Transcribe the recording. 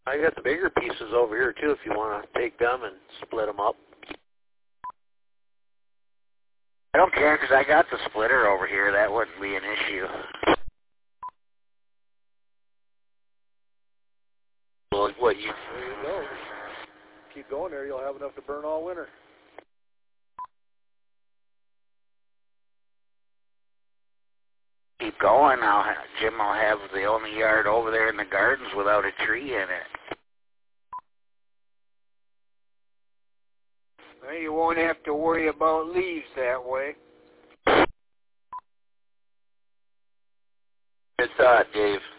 I got the bigger pieces over here, too, if you want to take them and split them up. I don't care, because I got the splitter over here. That wouldn't be an issue. Well, what you... There you go. Keep going there. You'll have enough to burn all winter. Keep going. Jim will have the only yard over there in the gardens without a tree in it. Well, you won't have to worry about leaves that way. It's Dave.